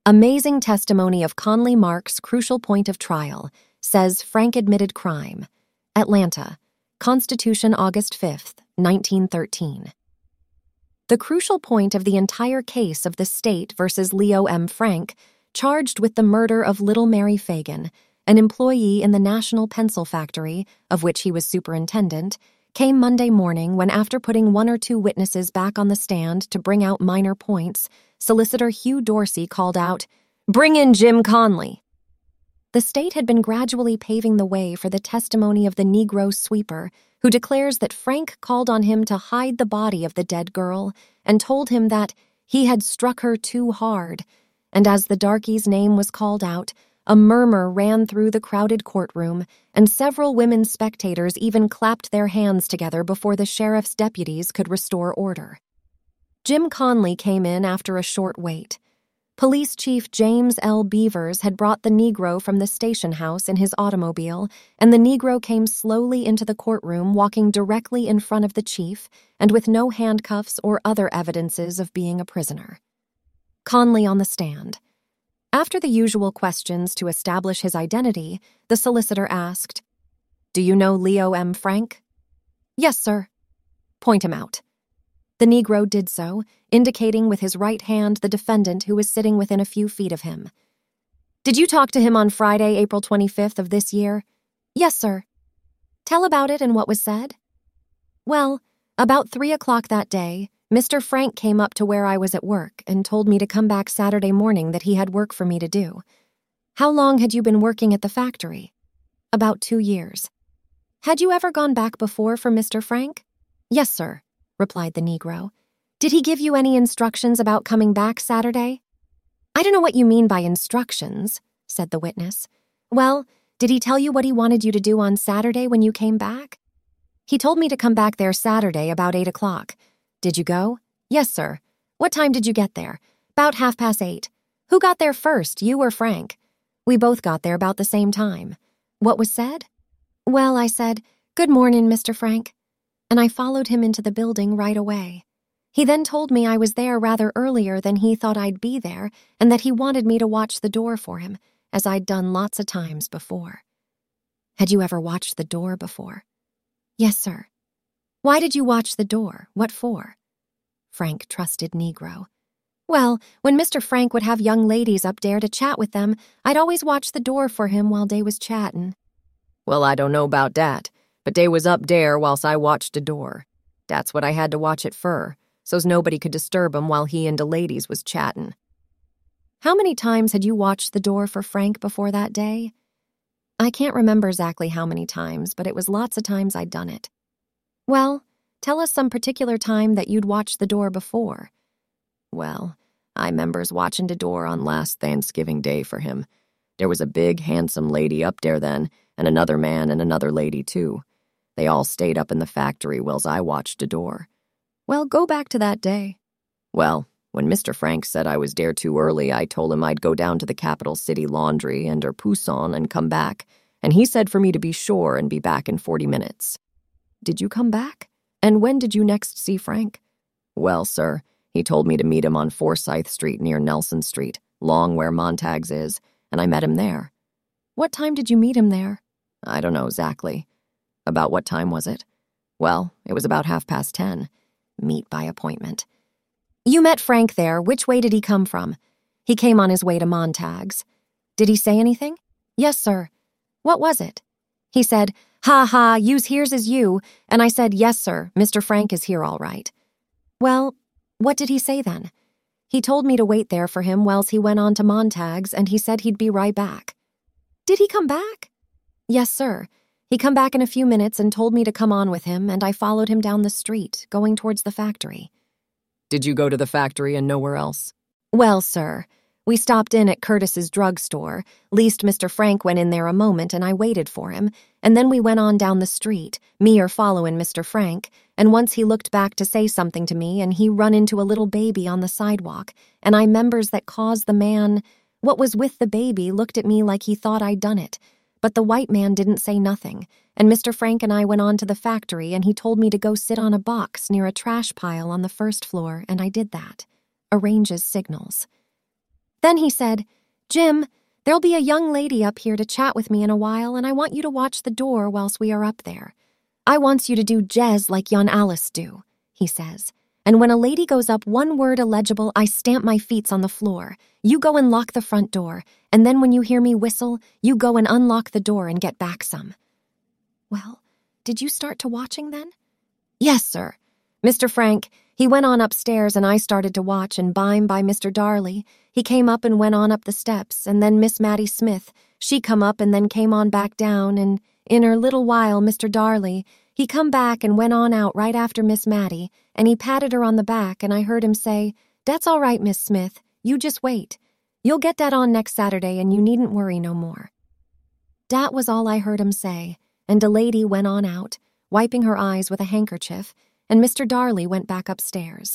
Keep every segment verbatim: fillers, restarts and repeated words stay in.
Amazing testimony of Conley Mark's crucial point of trial, says Frank admitted crime. Atlanta, Constitution, August fifth, nineteen thirteen. The crucial point of the entire case of the state versus Leo M. Frank, charged with the murder of little Mary Fagan, an employee in the National Pencil Factory, of which he was superintendent, came Monday morning when, after putting one or two witnesses back on the stand to bring out minor points, Solicitor Hugh Dorsey called out, "Bring in Jim Conley." The state had been gradually paving the way for the testimony of the Negro sweeper, who declares that Frank called on him to hide the body of the dead girl and told him that he had struck her too hard, and as the darkie's name was called out, a murmur ran through the crowded courtroom, and several women spectators even clapped their hands together before the sheriff's deputies could restore order. Jim Conley came in after a short wait. Police Chief James L. Beavers had brought the Negro from the station house in his automobile, and the Negro came slowly into the courtroom, walking directly in front of the chief and with no handcuffs or other evidences of being a prisoner. Conley on the stand. After the usual questions to establish his identity, the solicitor asked, "Do you know Leo M. Frank?" "Yes, sir." "Point him out." The Negro did so, indicating with his right hand the defendant who was sitting within a few feet of him. "Did you talk to him on Friday, April twenty-fifth of this year?" "Yes, sir." "Tell about it and what was said." "Well, about three o'clock that day, Mister Frank came up to where I was at work and told me to come back Saturday morning, that he had work for me to do." "How long had you been working at the factory?" "About two years." "Had you ever gone back before for Mister Frank?" "Yes, sir," replied the Negro. "Did he give you any instructions about coming back Saturday?" "I don't know what you mean by instructions," said the witness. "Well, did he tell you what he wanted you to do on Saturday when you came back?" "He told me to come back there Saturday about eight o'clock. "Did you go?" "Yes, sir." "What time did you get there?" "About half past eight." "Who got there first, you or Frank?" "We both got there about the same time." "What was said?" "Well, I said, 'Good morning, Mister Frank,' and I followed him into the building right away. He then told me I was there rather earlier than he thought I'd be there, and that he wanted me to watch the door for him, as I'd done lots of times before." "Had you ever watched the door before?" "Yes, sir." "Why did you watch the door? What for?" Frank trusted Negro. "Well, when Mister Frank would have young ladies up there to chat with them, I'd always watch the door for him while dey was chattin'." "Well, I don't know about dat, but dey was up dere whilst I watched de door. Dat's what I had to watch it fur, so's nobody could disturb him while he and de ladies was chattin'." "How many times had you watched the door for Frank before that day?" "I can't remember exactly how many times, but it was lots of times I'd done it." "Well, tell us some particular time that you'd watched the door before." "Well, I 'members watching de door on last Thanksgiving Day for him. There was a big, handsome lady up there then, and another man and another lady, too. They all stayed up in the factory whilst I watched de door." "Well, go back to that day." "Well, when Mister Frank said I was there too early, I told him I'd go down to the Capital City Laundry and der Poussin and come back, and he said for me to be sure and be back in forty minutes. "Did you come back? And when did you next see Frank?" "Well, sir, he told me to meet him on Forsyth Street near Nelson Street, long where Montague's is, and I met him there." "What time did you meet him there?" "I don't know exactly." "About what time was it?" "Well, it was about half past ten." Meet by appointment. "You met Frank there. Which way did he come from?" "He came on his way to Montague's." "Did he say anything?" "Yes, sir." "What was it?" "He said, 'Ha ha, you's here's as you,' and I said, 'Yes, sir, Mister Frank is here all right.'" "Well, what did he say then?" "He told me to wait there for him whilst he went on to Montague's, and he said he'd be right back." "Did he come back?" "Yes, sir. He come back in a few minutes and told me to come on with him, and I followed him down the street, going towards the factory." "Did you go to the factory and nowhere else?" "Well, sir, we stopped in at Curtis's drugstore. Least Mister Frank went in there a moment, and I waited for him, and then we went on down the street, me or followin' Mister Frank, and once he looked back to say something to me, and he run into a little baby on the sidewalk, and I 'members that caused the man what was with the baby looked at me like he thought I'd done it. But the white man didn't say nothing, and Mister Frank and I went on to the factory, and he told me to go sit on a box near a trash pile on the first floor, and I did that. Arranges signals." Then he said, "Jim, there'll be a young lady up here to chat with me in a while, and I want you to watch the door whilst we are up there. I wants you to do Jez like yon Alice do," he says. "And when a lady goes up one word illegible, I stamp my feets on the floor. You go and lock the front door, and then when you hear me whistle, you go and unlock the door and get back some." Well, did you start to watching then? Yes, sir. Mister Frank, he went on upstairs and I started to watch, and bime by Mister Darley, he came up and went on up the steps, and then Miss Mattie Smith, she come up and then came on back down, and in her little while Mister Darley, he come back and went on out right after Miss Mattie, and he patted her on the back, and I heard him say, "Dat's all right, Miss Smith, you just wait. You'll get dat on next Saturday and you needn't worry no more." Dat was all I heard him say, and de lady went on out, wiping her eyes with a handkerchief, and Mister Darley went back upstairs.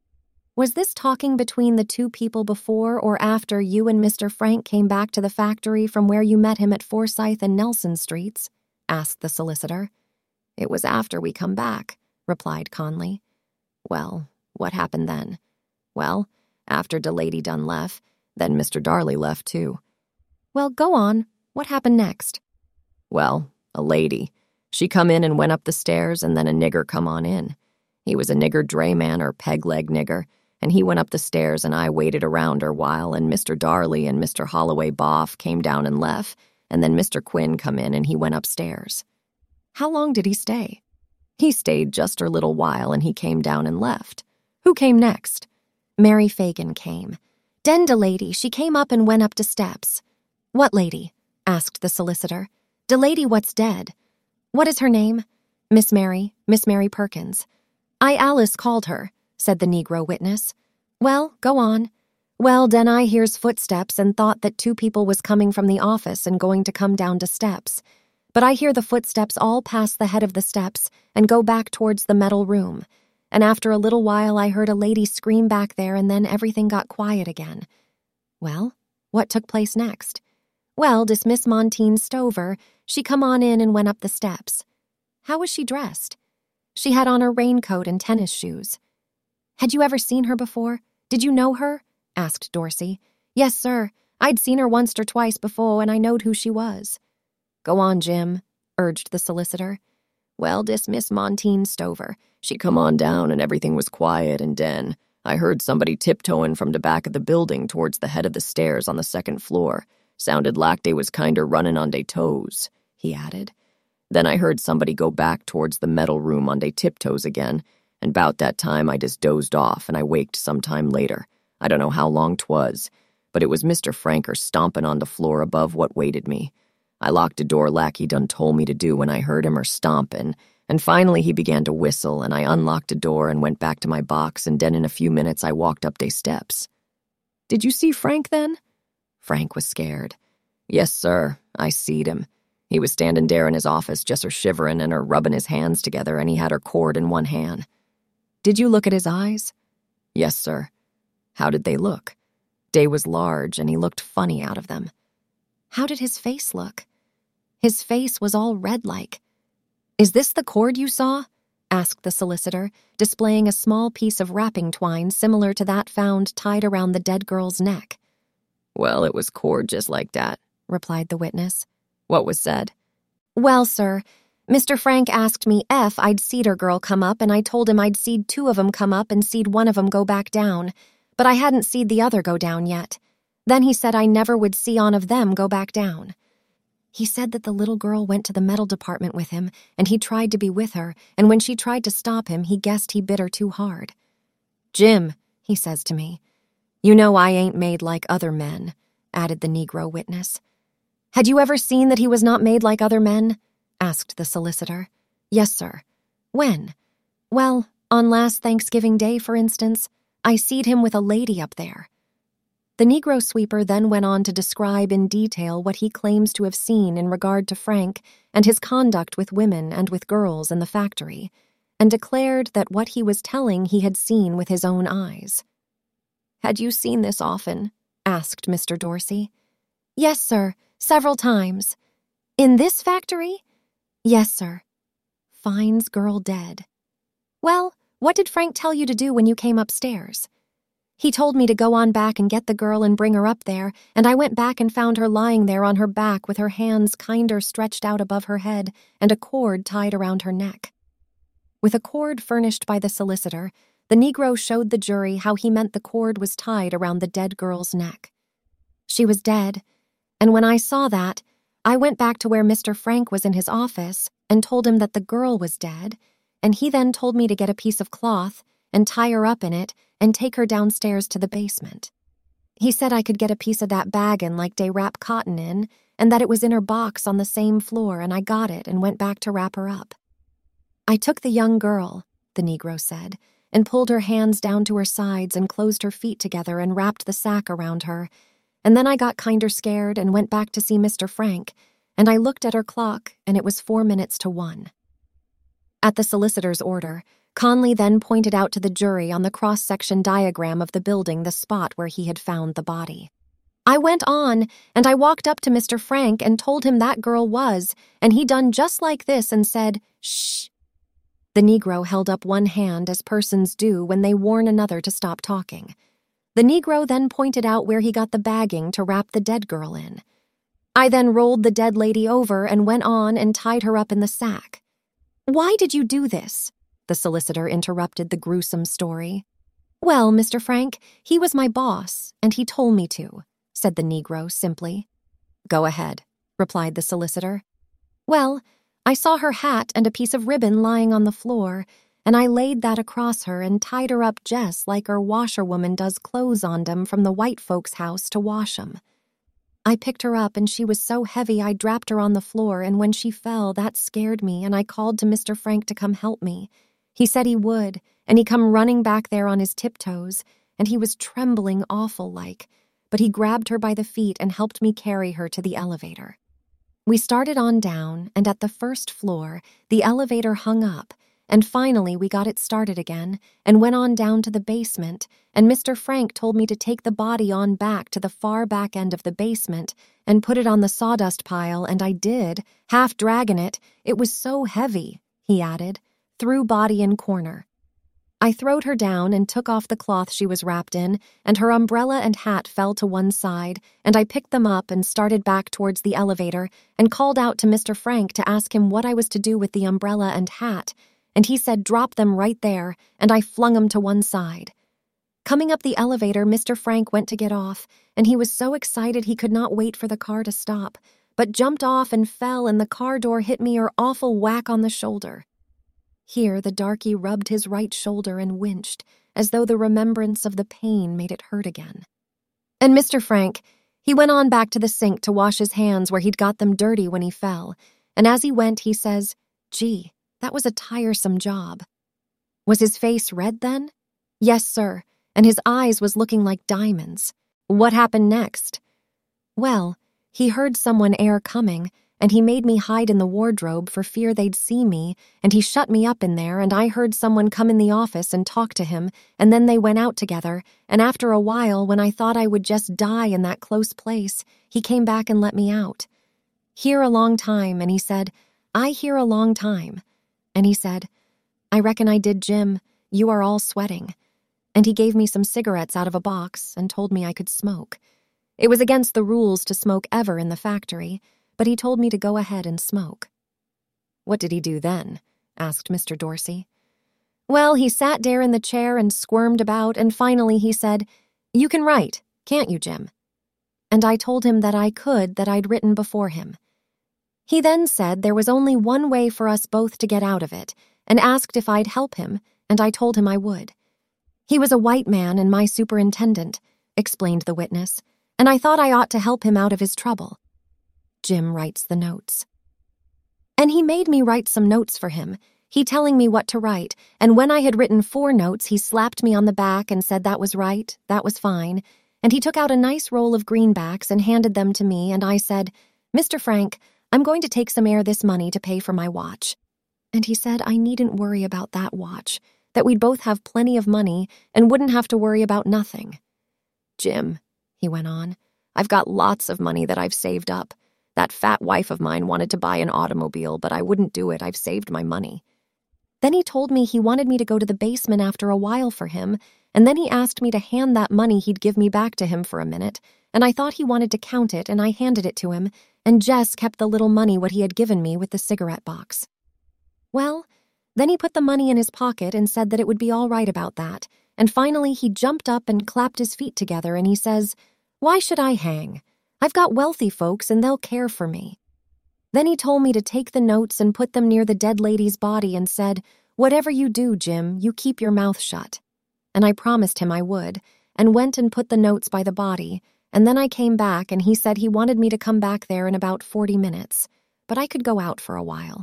Was this talking between the two people before or after you and Mister Frank came back to the factory from where you met him at Forsyth and Nelson Streets? Asked the solicitor. It was after we come back, replied Conley. Well, what happened then? Well, after de lady done left, then Mister Darley left too. Well, go on. What happened next? Well, a lady. She come in and went up the stairs, and then a nigger come on in. He was a nigger drayman or peg-leg nigger, and he went up the stairs and I waited around her while, and Mister Darley and Mister Holloway Boff came down and left, and then Mister Quinn come in and he went upstairs. How long did he stay? He stayed just a little while and he came down and left. Who came next? Mary Fagan came. Den de lady, she came up and went up to steps. What lady? Asked the solicitor. De lady what's dead. What is her name? Miss Mary, Miss Mary Perkins. I Alice called her, said the Negro witness. Well, go on. Well, den I hears footsteps and thought that two people was coming from the office and going to come down to steps. But I hear the footsteps all pass the head of the steps and go back towards the metal room. And after a little while I heard a lady scream back there, and then everything got quiet again. Well, what took place next? Well, dis Miss Montine Stover, she come on in and went up the steps. How was she dressed? She had on her raincoat and tennis shoes. Had you ever seen her before? Did you know her? Asked Dorsey. Yes, sir. I'd seen her once or twice before, and I knowed who she was. Go on, Jim, urged the solicitor. Well, dis Miss Montine Stover, she come on down and everything was quiet, and den I heard somebody tiptoeing from the back of the building towards the head of the stairs on the second floor. Sounded like they was kinder running on dey toes, he added. Then I heard somebody go back towards the metal room on dey tiptoes again, and 'bout that time I just dozed off and I waked some time later. I don't know how long 'twas, but it was Mister Franker stomping on the floor above what waited me. I locked the door like he done told me to do when I heard him er stompin', and finally he began to whistle, and I unlocked the door and went back to my box, and then in a few minutes I walked up dey steps. Did you see Frank then? Frank was scared. Yes, sir, I seed him. He was standing there in his office just er shiverin' and er rubbin' his hands together, and he had her cord in one hand. Did you look at his eyes? Yes, sir. How did they look? Dey was large, and he looked funny out of them. How did his face look? His face was all red-like. Is this the cord you saw? Asked the solicitor, displaying a small piece of wrapping twine similar to that found tied around the dead girl's neck. Well, it was cord just like that, replied the witness. What was said? Well, sir, Mister Frank asked me if I'd seed her girl come up, and I told him I'd seed two of 'em come up and seed one of 'em go back down, but I hadn't seed the other go down yet. Then he said I never would see on of them go back down. He said that the little girl went to the metal department with him, and he tried to be with her, and when she tried to stop him, he guessed he bit her too hard. Jim, he says to me, you know I ain't made like other men, added the Negro witness. Had you ever seen that he was not made like other men? Asked the solicitor. Yes, sir. When? Well, on last Thanksgiving Day, for instance, I seed him with a lady up there. The Negro sweeper then went on to describe in detail what he claims to have seen in regard to Frank and his conduct with women and with girls in the factory, and declared that what he was telling he had seen with his own eyes. Had you seen this often? Asked Mister Dorsey. Yes, sir, several times. In this factory? Yes, sir. Finds girl dead. Well, what did Frank tell you to do when you came upstairs? He told me to go on back and get the girl and bring her up there, and I went back and found her lying there on her back with her hands kinder stretched out above her head and a cord tied around her neck. With a cord furnished by the solicitor, the Negro showed the jury how he meant the cord was tied around the dead girl's neck. She was dead, and when I saw that, I went back to where Mister Frank was in his office and told him that the girl was dead, and he then told me to get a piece of cloth and tie her up in it and take her downstairs to the basement. He said I could get a piece of that baggin' like dey wrap cotton in, and that it was in her box on the same floor, and I got it and went back to wrap her up. I took the young girl, the Negro said, and pulled her hands down to her sides and closed her feet together and wrapped the sack around her, and then I got kinder scared and went back to see Mister Frank, and I looked at her clock, and it was four minutes to one. At the solicitor's order, Conley then pointed out to the jury on the cross-section diagram of the building the spot where he had found the body. I went on, and I walked up to Mister Frank and told him that girl was, and he done just like this and said, "Shh." The Negro held up one hand as persons do when they warn another to stop talking. The Negro then pointed out where he got the bagging to wrap the dead girl in. I then rolled the dead lady over and went on and tied her up in the sack. "Why did you do this?" the solicitor interrupted the gruesome story. "Well, Mister Frank, he was my boss, and he told me to," said the Negro simply. "Go ahead," replied the solicitor. "Well, I saw her hat and a piece of ribbon lying on the floor, and I laid that across her and tied her up just like her washerwoman does clothes on them from the white folks' house to wash 'em. I picked her up, and she was so heavy I dropped her on the floor, and when she fell, that scared me, and I called to Mister Frank to come help me. He said he would, and he come running back there on his tiptoes, and he was trembling awful-like, but he grabbed her by the feet and helped me carry her to the elevator. We started on down, and at the first floor, the elevator hung up, and finally we got it started again and went on down to the basement, and Mister Frank told me to take the body on back to the far back end of the basement and put it on the sawdust pile, and I did, half dragging it. It was so heavy, he added, through body and corner. I throwed her down and took off the cloth she was wrapped in, and her umbrella and hat fell to one side, and I picked them up and started back towards the elevator and called out to Mister Frank to ask him what I was to do with the umbrella and hat, and he said drop them right there, and I flung them to one side. Coming up the elevator, Mister Frank went to get off, and he was so excited he could not wait for the car to stop, but jumped off and fell, and the car door hit me a awful whack on the shoulder. Here the darky rubbed his right shoulder and winched, as though the remembrance of the pain made it hurt again. And Mister Frank, he went on back to the sink to wash his hands where he'd got them dirty when he fell, and as he went he says, "Gee, that was a tiresome job." Was his face red then? Yes, sir, and his eyes was looking like diamonds. What happened next? Well, he heard someone air coming, and he made me hide in the wardrobe for fear they'd see me, and he shut me up in there, and I heard someone come in the office and talk to him, and then they went out together, and after a while, when I thought I would just die in that close place, he came back and let me out. Here a long time, and he said, "I here a long time." And he said, "I reckon I did, Jim. You are all sweating." And he gave me some cigarettes out of a box and told me I could smoke. It was against the rules to smoke ever in the factory, but he told me to go ahead and smoke. "What did he do then?" asked Mister Dorsey. "Well, he sat there in the chair and squirmed about, and finally he said, 'You can write, can't you, Jim?' And I told him that I could, that I'd written before him. He then said there was only one way for us both to get out of it, and asked if I'd help him, and I told him I would. He was a white man and my superintendent," explained the witness, "and I thought I ought to help him out of his trouble." Jim writes the notes. "And he made me write some notes for him, he telling me what to write, and when I had written four notes, he slapped me on the back and said that was right, that was fine, and he took out a nice roll of greenbacks and handed them to me, and I said, 'Mister Frank, I'm going to take some air this money to pay for my watch.' And he said I needn't worry about that watch, that we'd both have plenty of money and wouldn't have to worry about nothing. 'Jim,' he went on, 'I've got lots of money that I've saved up. That fat wife of mine wanted to buy an automobile, but I wouldn't do it. I've saved my money.' Then he told me he wanted me to go to the basement after a while for him, and then he asked me to hand that money he'd give me back to him for a minute, and I thought he wanted to count it, and I handed it to him, and Jess kept the little money what he had given me with the cigarette box. Well, then he put the money in his pocket and said that it would be all right about that, and finally he jumped up and clapped his feet together, and he says, "Why should I hang? I've got wealthy folks, and they'll care for me." Then he told me to take the notes and put them near the dead lady's body and said, "Whatever you do, Jim, you keep your mouth shut." And I promised him I would, and went and put the notes by the body, and then I came back and he said he wanted me to come back there in about forty minutes, but I could go out for a while.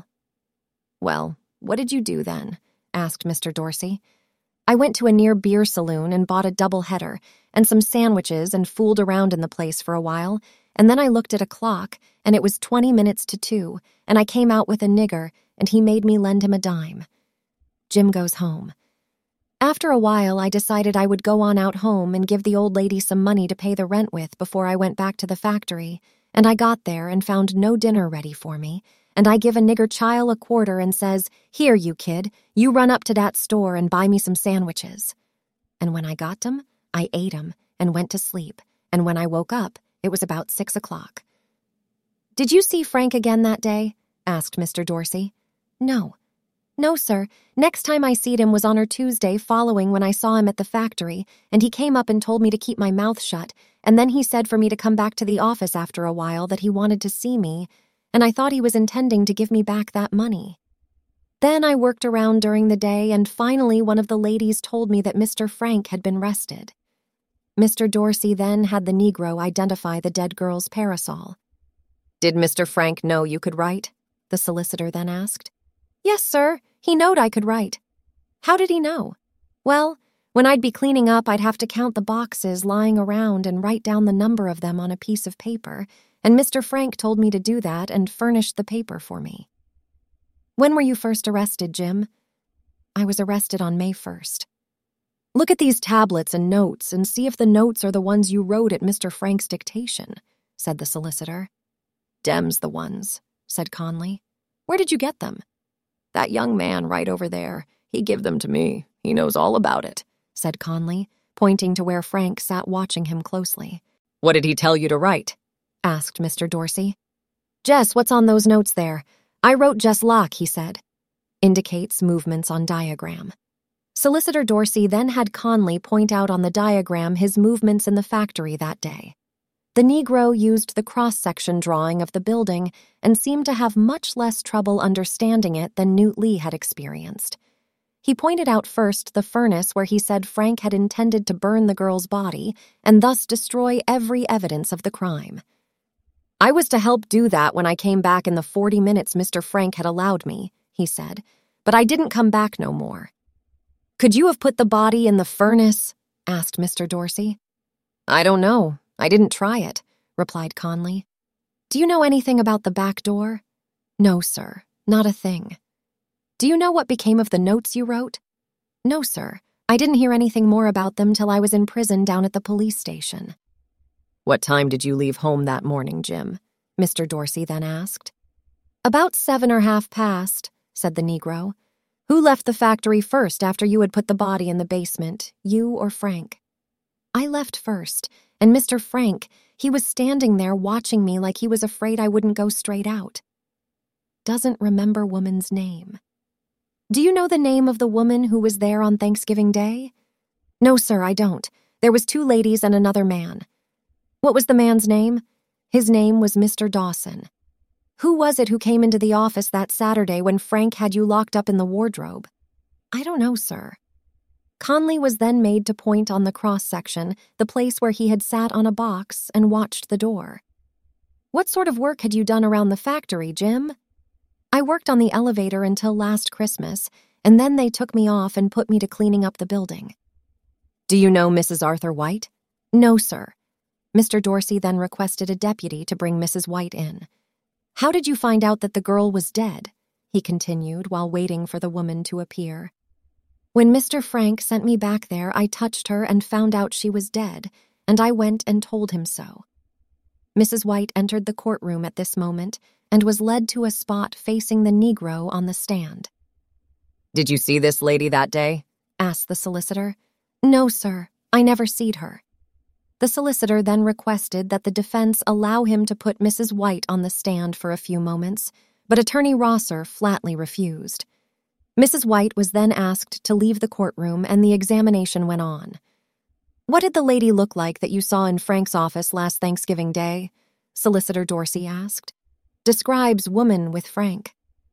"Well, what did you do then?" asked Mister Dorsey. "I went to a near beer saloon and bought a double-header and some sandwiches and fooled around in the place for a while, and then I looked at a clock, and it was twenty minutes to two, and I came out with a nigger, and he made me lend him a dime." Jim goes home. "After a while, I decided I would go on out home and give the old lady some money to pay the rent with before I went back to the factory, and I got there and found no dinner ready for me, and I give a nigger child a quarter and says, 'Here, you kid, you run up to that store and buy me some sandwiches.' And when I got them, I ate 'em and went to sleep, and when I woke up, it was about six o'clock. "Did you see Frank again that day?" asked Mister Dorsey. "No. No, sir. Next time I seed him was on her Tuesday following when I saw him at the factory, and he came up and told me to keep my mouth shut, and then he said for me to come back to the office after a while that he wanted to see me, and I thought he was intending to give me back that money. Then I worked around during the day, and finally one of the ladies told me that Mister Frank had been arrested." Mister Dorsey then had the Negro identify the dead girl's parasol. "Did Mister Frank know you could write?" the solicitor then asked. "Yes, sir. He knowed I could write." "How did he know?" "Well, when I'd be cleaning up, I'd have to count the boxes lying around and write down the number of them on a piece of paper, and Mister Frank told me to do that and furnished the paper for me." "When were you first arrested, Jim?" "I was arrested on May first. "Look at these tablets and notes and see if the notes are the ones you wrote at Mister Frank's dictation," said the solicitor. "Dem's the ones," said Conley. "Where did you get them?" "That young man right over there. He give them to me. He knows all about it," said Conley, pointing to where Frank sat watching him closely. "What did he tell you to write?" asked Mister Dorsey. "Jess, what's on those notes there? I wrote Jess Locke," he said. Indicates movements on diagram. Solicitor Dorsey then had Conley point out on the diagram his movements in the factory that day. The Negro used the cross-section drawing of the building and seemed to have much less trouble understanding it than Newt Lee had experienced. He pointed out first the furnace where he said Frank had intended to burn the girl's body and thus destroy every evidence of the crime. "I was to help do that when I came back in the forty minutes Mister Frank had allowed me," he said, "but I didn't come back no more." "Could you have put the body in the furnace?" asked Mister Dorsey. "I don't know. I didn't try it," replied Conley. "Do you know anything about the back door?" "No, sir, not a thing." "Do you know what became of the notes you wrote?" "No, sir. I didn't hear anything more about them till I was in prison down at the police station." "What time did you leave home that morning, Jim?" Mister Dorsey then asked. "About seven or half past," said the Negro. "Who left the factory first after you had put the body in the basement, you or Frank?" "I left first, and Mister Frank, he was standing there watching me like he was afraid I wouldn't go straight out." Doesn't remember woman's name. "Do you know the name of the woman who was there on Thanksgiving Day?" "No, sir, I don't. There was two ladies and another man." "What was the man's name?" "His name was Mister Dawson." "Who was it who came into the office that Saturday when Frank had you locked up in the wardrobe?" "I don't know, sir." Conley was then made to point on the cross-section, the place where he had sat on a box and watched the door. "What sort of work had you done around the factory, Jim?" "I worked on the elevator until last Christmas, and then they took me off and put me to cleaning up the building." "Do you know Missus Arthur White?" "No, sir." Mister Dorsey then requested a deputy to bring Missus White in. "How did you find out that the girl was dead?" he continued while waiting for the woman to appear. "When Mister Frank sent me back there, I touched her and found out she was dead, and I went and told him so." Missus White entered the courtroom at this moment and was led to a spot facing the Negro on the stand. "Did you see this lady that day?" asked the solicitor. No, sir, I never seed her. The solicitor then requested that the defense allow him to put Missus White on the stand for a few moments, but Attorney Rosser flatly refused. Missus White was then asked to leave the courtroom and the examination went on. What did the lady look like that you saw in Frank's office last Thanksgiving Day? Solicitor Dorsey asked. Describes woman with Frank.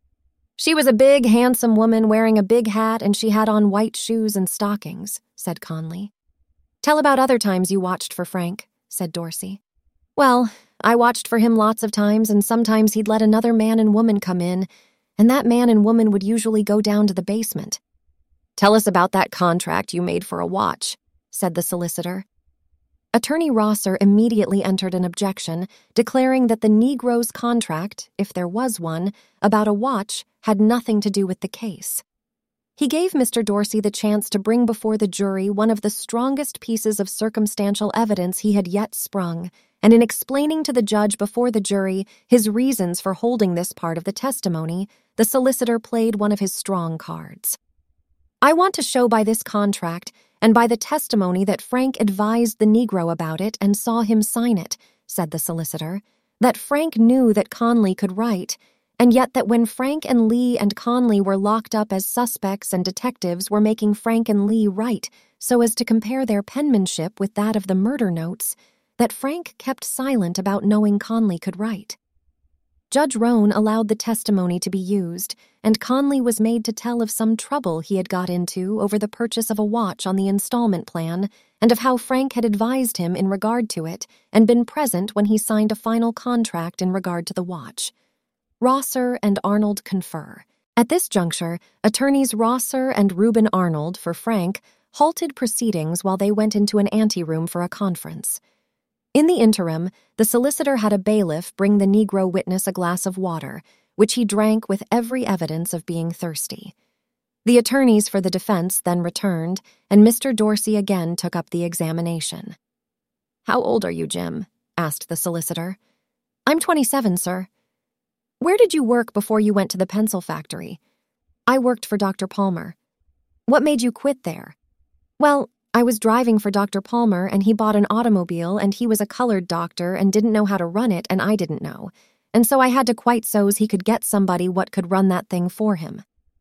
She was a big, handsome woman wearing a big hat and she had on white shoes and stockings, said Conley. Tell about other times you watched for Frank, said Dorsey. Well, I watched for him lots of times and sometimes he'd let another man and woman come in, and that man and woman would usually go down to the basement. Tell us about that contract you made for a watch, said the solicitor. Attorney Rosser immediately entered an objection, declaring that the Negro's contract, if there was one, about a watch had nothing to do with the case. He gave Mister Dorsey the chance to bring before the jury one of the strongest pieces of circumstantial evidence he had yet sprung, and in explaining to the judge before the jury his reasons for holding this part of the testimony, the solicitor played one of his strong cards. I want to show by this contract and by the testimony that Frank advised the Negro about it and saw him sign it, said the solicitor, that Frank knew that Conley could write, and yet that when Frank and Lee and Conley were locked up as suspects and detectives were making Frank and Lee write so as to compare their penmanship with that of the murder notes, that Frank kept silent about knowing Conley could write. Judge Roan allowed the testimony to be used, and Conley was made to tell of some trouble he had got into over the purchase of a watch on the installment plan and of how Frank had advised him in regard to it and been present when he signed a final contract in regard to the watch. Rosser and Arnold confer. At this juncture, attorneys Rosser and Reuben Arnold for Frank halted proceedings while they went into an anteroom for a conference. In the interim, the solicitor had a bailiff bring the Negro witness a glass of water, which he drank with every evidence of being thirsty. The attorneys for the defense then returned, and Mister Dorsey again took up the examination. "How old are you, Jim?" asked the solicitor. "I'm twenty-seven, sir." "Where did you work before you went to the pencil factory?" "I worked for Doctor Palmer." "What made you quit there?" "Well, I was driving for Doctor Palmer, and he bought an automobile, and he was a colored doctor and didn't know how to run it, and I didn't know. And so I had to quit so's he could get somebody what could run that thing for him."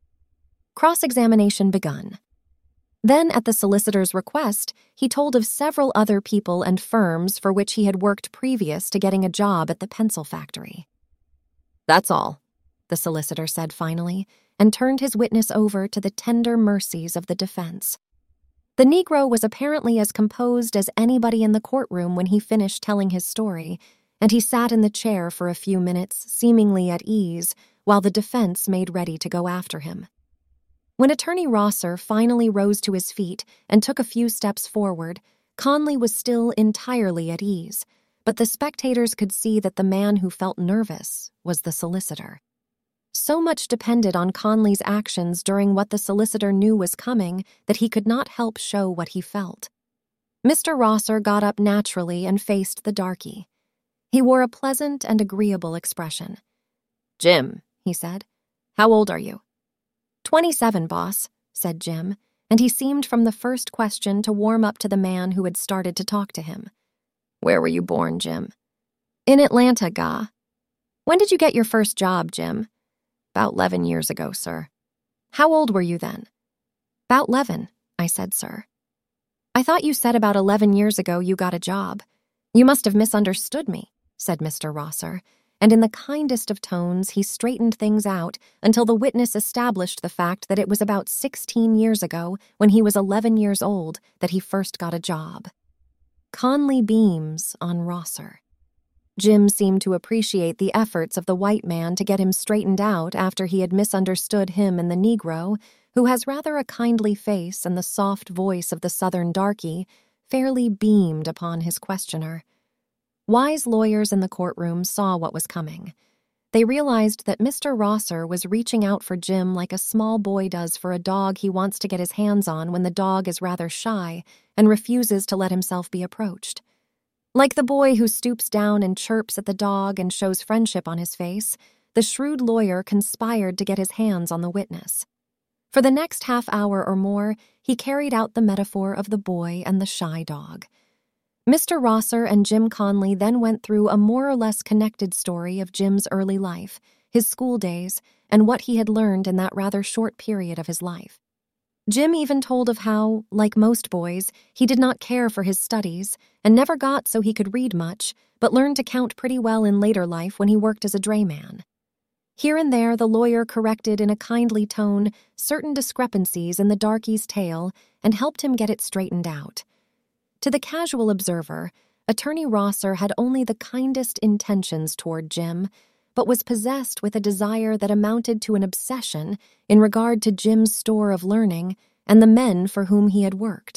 Cross-examination begun. Then, at the solicitor's request, he told of several other people and firms for which he had worked previous to getting a job at the pencil factory. "That's all," the solicitor said finally, and turned his witness over to the tender mercies of the defense. The Negro was apparently as composed as anybody in the courtroom when he finished telling his story, and he sat in the chair for a few minutes, seemingly at ease, while the defense made ready to go after him. When Attorney Rosser finally rose to his feet and took a few steps forward, Conley was still entirely at ease, but the spectators could see that the man who felt nervous was the solicitor. So much depended on Conley's actions during what the solicitor knew was coming that he could not help show what he felt. Mister Rosser got up naturally and faced the darky. He wore a pleasant and agreeable expression. "Jim," he said, "how old are you?" Twenty-seven, boss," said Jim, and he seemed from the first question to warm up to the man who had started to talk to him. "Where were you born, Jim?" "In Atlanta, ga." "When did you get your first job, Jim?" "About eleven years ago, sir." "How old were you then?" "About eleven, I said, sir." "I thought you said about eleven years ago you got a job. You must have misunderstood me," said Mister Rosser, and in the kindest of tones he straightened things out until the witness established the fact that it was about sixteen years ago, when he was eleven years old, that he first got a job. Conley beams on Rosser. Jim seemed to appreciate the efforts of the white man to get him straightened out after he had misunderstood him and the Negro, who has rather a kindly face and the soft voice of the Southern darky, fairly beamed upon his questioner. Wise lawyers in the courtroom saw what was coming. They realized that Mister Rosser was reaching out for Jim like a small boy does for a dog he wants to get his hands on when the dog is rather shy and refuses to let himself be approached. Like the boy who stoops down and chirps at the dog and shows friendship on his face, the shrewd lawyer conspired to get his hands on the witness. For the next half hour or more, he carried out the metaphor of the boy and the shy dog. Mister Rosser and Jim Conley then went through a more or less connected story of Jim's early life, his school days, and what he had learned in that rather short period of his life. Jim even told of how, like most boys, he did not care for his studies and never got so he could read much, but learned to count pretty well in later life when he worked as a drayman. Here and there, the lawyer corrected in a kindly tone certain discrepancies in the darky's tale and helped him get it straightened out. To the casual observer, Attorney Rosser had only the kindest intentions toward Jim, but was possessed with a desire that amounted to an obsession in regard to Jim's store of learning and the men for whom he had worked.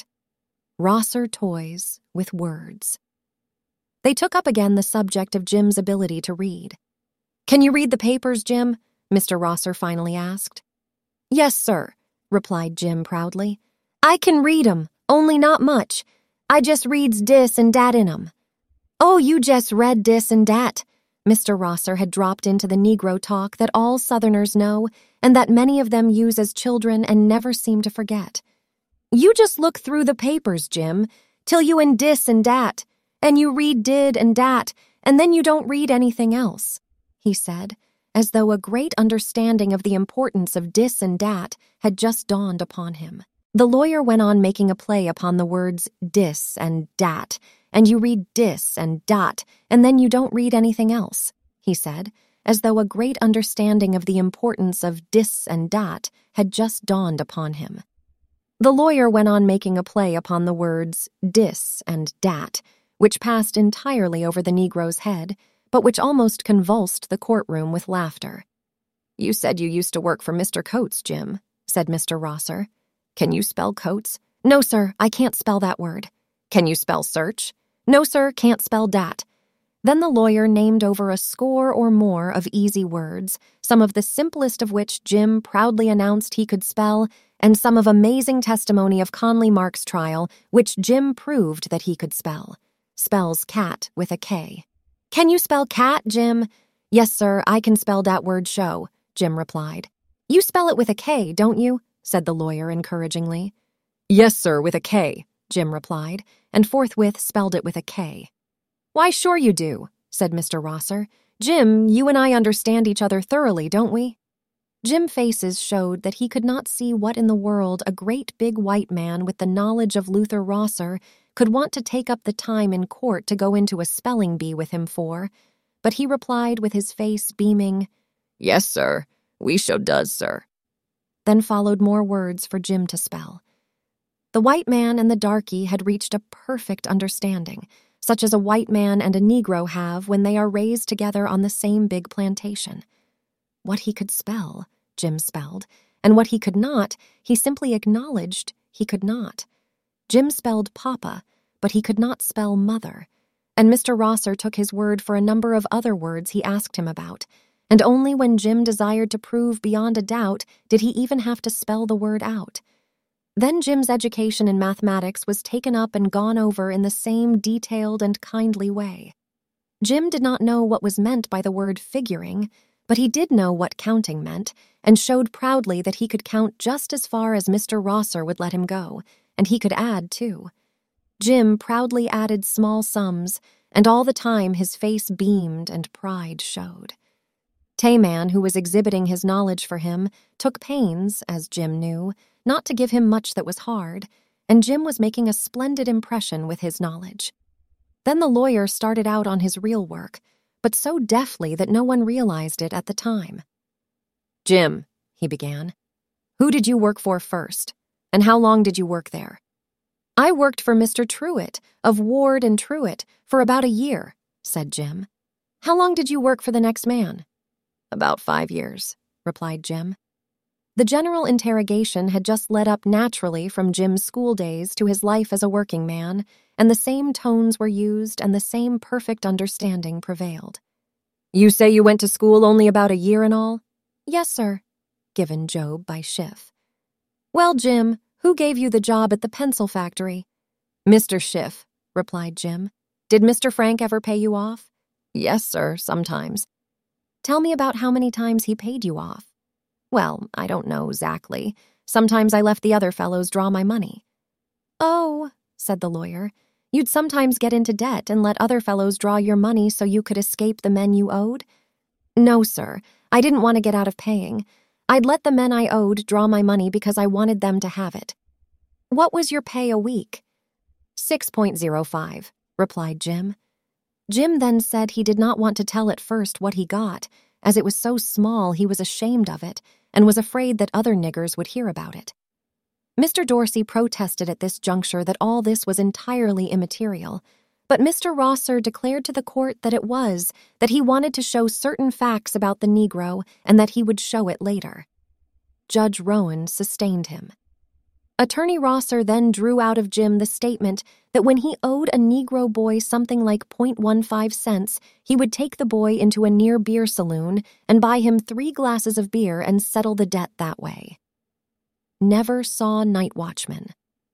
Rosser toys with words. They took up again the subject of Jim's ability to read. "Can you read the papers, Jim?" Mister Rosser finally asked. "Yes, sir," replied Jim proudly. "I can read 'em, only not much. I just reads dis and dat in 'em." "Oh, you just read dis and dat." Mister Rosser had dropped into the Negro talk that all Southerners know and that many of them use as children and never seem to forget. "You just look through the papers, Jim, till you in dis and dat, and you read did and dat, and then you don't read anything else," he said, as though a great understanding of the importance of dis and dat had just dawned upon him. The lawyer went on making a play upon the words dis and dat, and you read dis and dot, and then you don't read anything else, he said, as though a great understanding of the importance of dis and dot had just dawned upon him. The lawyer went on making a play upon the words dis and dat, which passed entirely over the Negro's head, but which almost convulsed the courtroom with laughter. "You said you used to work for Mister Coates, Jim," said Mister Rosser. "Can you spell Coates?" "No, sir, I can't spell that word." "Can you spell search?" "No, sir, can't spell dat." Then the lawyer named over a score or more of easy words, some of the simplest of which Jim proudly announced he could spell, and some of amazing testimony of Conley Mark's trial, which Jim proved that he could spell. Spells cat with a K. "Can you spell cat, Jim?" "Yes, sir, I can spell dat word show," Jim replied. "You spell it with a K, don't you?" said the lawyer encouragingly. "Yes, sir, with a K," Jim replied, and forthwith spelled it with a K. "Why, sure you do," said Mister Rosser. "Jim, you and I understand each other thoroughly, don't we?" Jim's faces showed that he could not see what in the world a great big white man with the knowledge of Luther Rosser could want to take up the time in court to go into a spelling bee with him for, but he replied with his face beaming, "Yes, sir, we sho does, sir." Then followed more words for Jim to spell. The white man and the darky had reached a perfect understanding, such as a white man and a Negro have when they are raised together on the same big plantation. What he could spell, Jim spelled, and what he could not, he simply acknowledged he could not. Jim spelled papa, but he could not spell mother, and Mister Rosser took his word for a number of other words he asked him about, and only when Jim desired to prove beyond a doubt did he even have to spell the word out. Then Jim's education in mathematics was taken up and gone over in the same detailed and kindly way. Jim did not know what was meant by the word figuring, but he did know what counting meant, and showed proudly that he could count just as far as Mister Rosser would let him go, and he could add, too. Jim proudly added small sums, and all the time his face beamed and pride showed. Tayman, who was exhibiting his knowledge for him, took pains, as Jim knew, not to give him much that was hard, and Jim was making a splendid impression with his knowledge. Then the lawyer started out on his real work, but so deftly that no one realized it at the time. "Jim," he began, "who did you work for first, and how long did you work there?" "I worked for Mister Truitt, of Ward and Truitt, for about a year," said Jim. "How long did you work for the next man?" "About five years," replied Jim. The general interrogation had just led up naturally from Jim's school days to his life as a working man, and the same tones were used and the same perfect understanding prevailed. "You say you went to school only about a year and all?" "Yes, sir," given Job by Schiff. "Well, Jim, who gave you the job at the pencil factory?" "Mister Schiff," replied Jim. "Did Mister Frank ever pay you off?" "Yes, sir, sometimes." "Tell me about how many times he paid you off." "Well, I don't know exactly. Sometimes I left the other fellows draw my money." "Oh," said the lawyer, "you'd sometimes get into debt and let other fellows draw your money so you could escape the men you owed?" "No, sir. I didn't want to get out of paying. I'd let the men I owed draw my money because I wanted them to have it." "What was your pay a week?" six point zero five, replied Jim. Jim then said he did not want to tell at first what he got, as it was so small he was ashamed of it and was afraid that other niggers would hear about it. Mister Dorsey protested at this juncture that all this was entirely immaterial, but Mister Rosser declared to the court that it was, that he wanted to show certain facts about the Negro and that he would show it later. Judge Rowan sustained him. Attorney Rosser then drew out of Jim the statement that when he owed a Negro boy something like zero point one five cents, he would take the boy into a near beer saloon and buy him three glasses of beer and settle the debt that way. Never saw night watchman.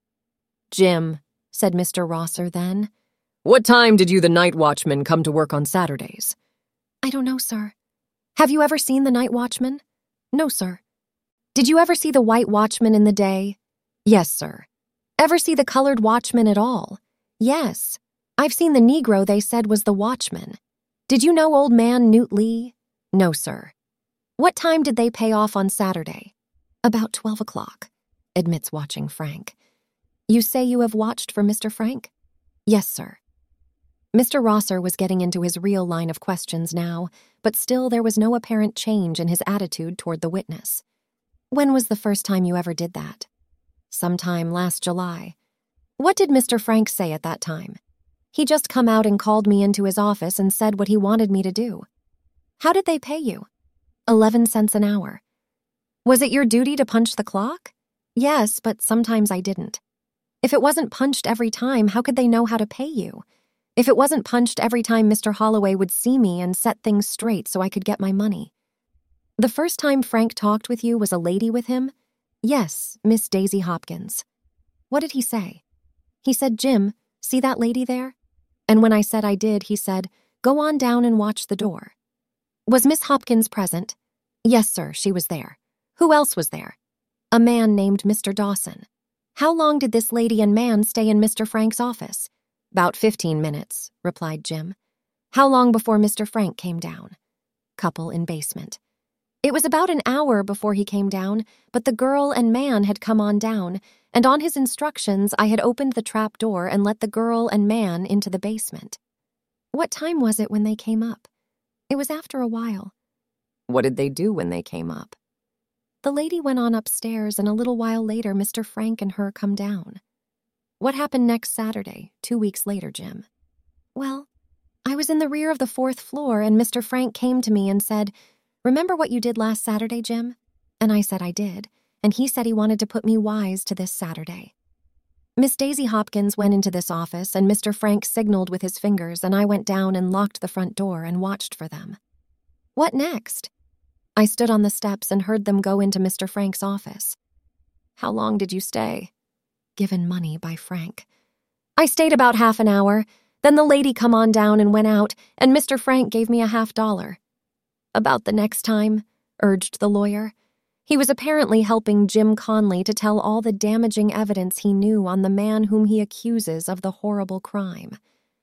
"Jim," said Mister Rosser then, "what time did you the night watchman come to work on Saturdays?" "I don't know, sir." "Have you ever seen the night watchman?" "No, sir." "Did you ever see the white watchman in the day?" "Yes, sir." "Ever see the colored watchman at all?" "Yes. I've seen the Negro they said was the watchman." "Did you know old man Newt Lee?" "No, sir." "What time did they pay off on Saturday?" "About twelve o'clock, admits watching Frank. "You say you have watched for Mister Frank?" "Yes, sir." Mister Rosser was getting into his real line of questions now, but still there was no apparent change in his attitude toward the witness. "When was the first time you ever did that?" "Sometime last July." "What did Mister Frank say at that time?" "He just come out and called me into his office and said what he wanted me to do." "How did they pay you?" Eleven cents an hour." "Was it your duty to punch the clock?" "Yes, but sometimes I didn't." "If it wasn't punched every time, how could they know how to pay you?" "If it wasn't punched every time, Mister Holloway would see me and set things straight so I could get my money." "The first time Frank talked with you was a lady with him?" "Yes, Miss Daisy Hopkins." "What did he say?" "He said, 'Jim, see that lady there?' And when I said I did, he said, 'Go on down and watch the door.'" "Was Miss Hopkins present?" "Yes, sir, she was there." "Who else was there?" "A man named Mister Dawson." "How long did this lady and man stay in Mister Frank's office?" "About fifteen minutes, replied Jim. "How long before Mister Frank came down?" "Couple in basement." "It was about an hour before he came down, but the girl and man had come on down, and on his instructions I had opened the trap door and let the girl and man into the basement." "What time was it when they came up?" "It was after a while." "What did they do when they came up?" "The lady went on upstairs, and a little while later Mister Frank and her come down." "What happened next Saturday, two weeks later, Jim?" "Well, I was in the rear of the fourth floor, and Mister Frank came to me and said, 'Remember what you did last Saturday, Jim?' And I said I did, and he said he wanted to put me wise to this Saturday. Miss Daisy Hopkins went into this office, and Mister Frank signaled with his fingers, and I went down and locked the front door and watched for them." "What next?" "I stood on the steps and heard them go into Mister Frank's office." "How long did you stay?" Given money by Frank. "I stayed about half an hour. Then the lady come on down and went out, and Mister Frank gave me a half dollar." "About the next time," urged the lawyer. He was apparently helping Jim Conley to tell all the damaging evidence he knew on the man whom he accuses of the horrible crime.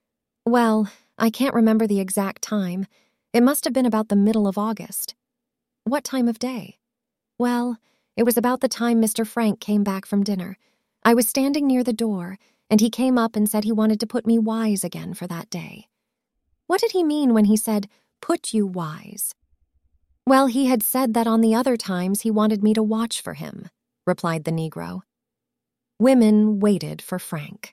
"Well, I can't remember the exact time. It must have been about the middle of August." "What time of day?" "Well, it was about the time Mister Frank came back from dinner. I was standing near the door, and he came up and said he wanted to put me wise again for that day." "What did he mean when he said, 'put you wise'?" "Well, he had said that on the other times he wanted me to watch for him," replied the Negro. Women waited for Frank.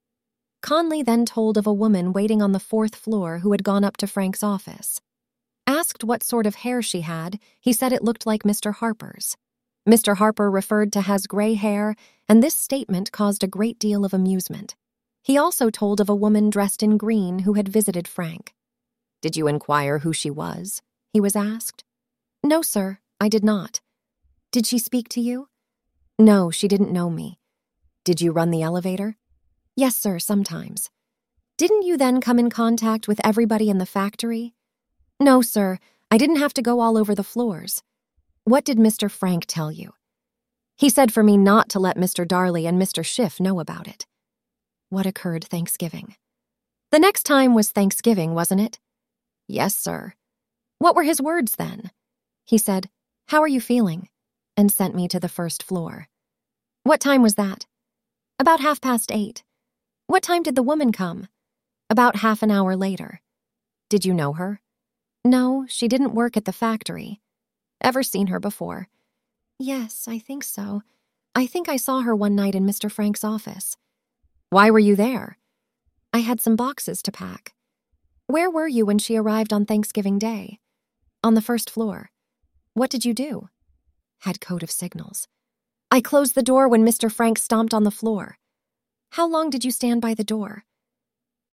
Conley then told of a woman waiting on the fourth floor who had gone up to Frank's office. Asked what sort of hair she had, he said it looked like Mister Harper's. Mister Harper referred to has gray hair, and this statement caused a great deal of amusement. He also told of a woman dressed in green who had visited Frank. "Did you inquire who she was?" he was asked. "No, sir, I did not." "Did she speak to you?" "No, she didn't know me." "Did you run the elevator?" "Yes, sir, sometimes." "Didn't you then come in contact with everybody in the factory?" "No, sir, I didn't have to go all over the floors." "What did Mister Frank tell you?" He said for me not to let Mister Darley and Mister Schiff know about it. What occurred Thanksgiving? The next time was Thanksgiving, wasn't it? Yes, sir. What were his words then? He said, "How are you feeling?" and sent me to the first floor. What time was that? About half past eight. What time did the woman come? About half an hour later. Did you know her? No, she didn't work at the factory. Ever seen her before? Yes, I think so. I think I saw her one night in Mister Frank's office. Why were you there? I had some boxes to pack. Where were you when she arrived on Thanksgiving Day? On the first floor. What did you do? Had code of signals. I closed the door when Mister Frank stomped on the floor. How long did you stand by the door?